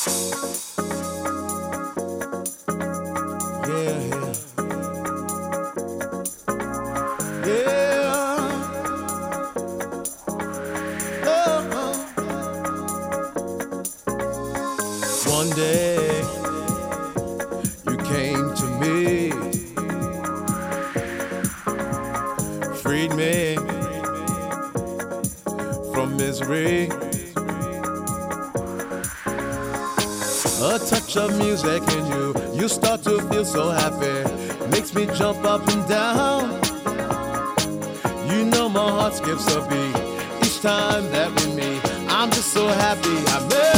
One day you came to me, freed me from misery. A touch of music in you, you start to feel so happy, makes me jump up and down. You know my heart skips a beat each time that we meet. I'm just so happy I met